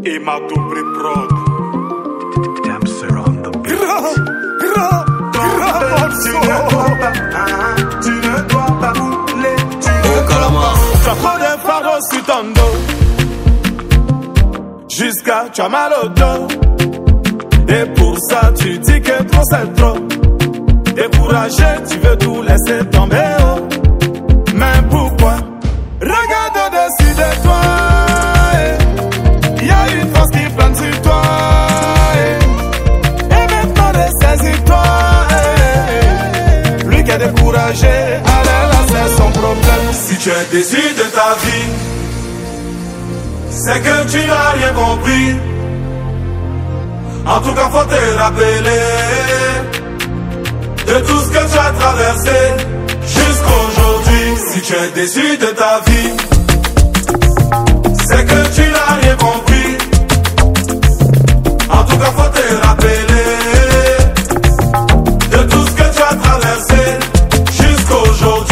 Et ma double prod. Damser on the beat. Tu ne dois pas rouler. T'as trop de fardeau sur ton dos. Jusqu'à tu as mal au dos. Et pour ça tu dis que trop c'est trop. Découragé, tu veux tout laisser tomber, oh. Mais pourquoi? Regarde au-dessus de toi, y a une force qui plane sur toi, et maintenant ressaisis-toi, lui qui est découragé, allez là c'est son problème. Si tu es déçu de ta vie, c'est que tu n'as rien compris. En tout cas faut te rappeler de tout ce que tu as traversé jusqu'aujourd'hui. Si tu es déçu de ta vie, c'est que tu n'as rien compris. En tout cas faut te rappeler de tout ce que tu as traversé jusqu'aujourd'hui.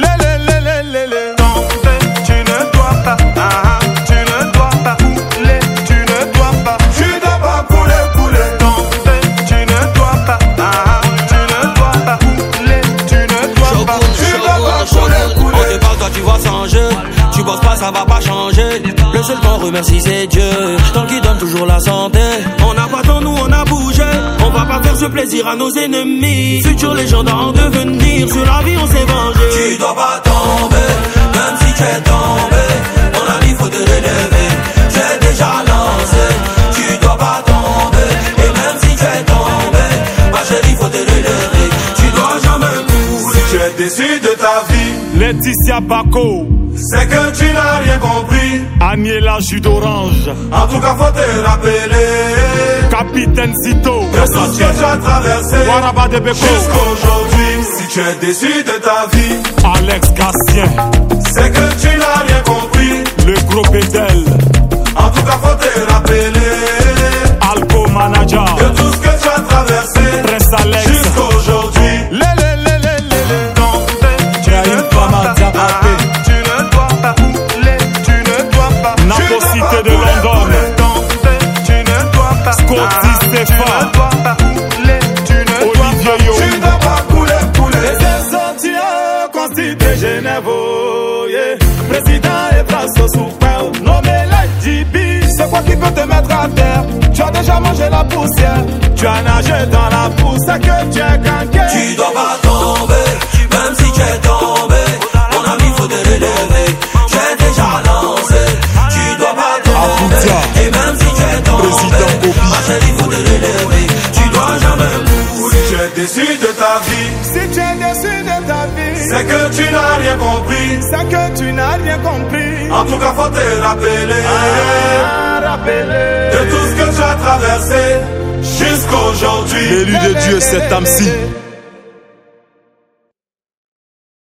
Tomber, tu ne dois pas, tu ne dois pas couler, tu ne dois pas, tu dois pas couler. Tomber, tu ne dois pas, tu ne dois pas couler, tu ne dois pas, tu dois pas couler. On te parle, toi tu vois sans jeu. Tu bosses pas, ça va pas changer. Le seul qu'on remercie c'est Dieu, tant qu'il donne toujours la santé. On n'a pas tant, nous on a bougé. On va pas faire ce plaisir à nos ennemis. Futurs légendes en devenir. Sur la vie on s'est vengé. Tu dois pas tomber, même si tu es tombé. Mon ami faut te relever. J'ai déjà lancé. Tu dois pas tomber, et même si tu es tombé, ma chérie faut te relever. Tu dois jamais couler. Si tu es déçu de ta vie, Laetitia Bako, c'est que tu n'as rien compris. Aniela Jus d'Orange, En tout cas faut te rappeler Capitaine Zito, de tout ce que tu as traversé Waraba de Beko, jusqu'aujourd'hui. Si tu es déçu de ta vie, Alex Gatien, c'est que tu n'as rien compris. le gros Bédel, En tout cas faut te rappeler Alco Manager, de tout ce que tu as traversé Prince Alex, jusqu'aujourd'hui. tu as une femme à diabater, Tu ne dois pas couler, tu ne dois pas. Napo Cité de London, Tu ne dois pas. Scotty Stéphane, Olivier Yo, Tu ne dois pas couler. Et c'est sorti au Constitué Genève, yeah. Président et François Souper, nommé la JB. C'est quoi qui peut te mettre à terre? Tu as déjà mangé la poussière. Tu as nagé dans la pousse, c'est que tu es gangué. tu dois pas tomber, même si tu es tombé. Mon ami faut te relever. J'ai déjà lancé. Tu dois pas tomber, Abuja, et même si tu es tombé, Président Obi, ma chérie faut te relever. Tu dois jamais couler. Si tu es déçu de ta vie, Si tu es déçu de ta vie, c'est que tu n'as rien compris. c'est que tu n'as rien compris. En tout cas, faut te rappeler de tout ce que tu as traversé jusqu'aujourd'hui. l'élu de Dieu c'est Tamsi.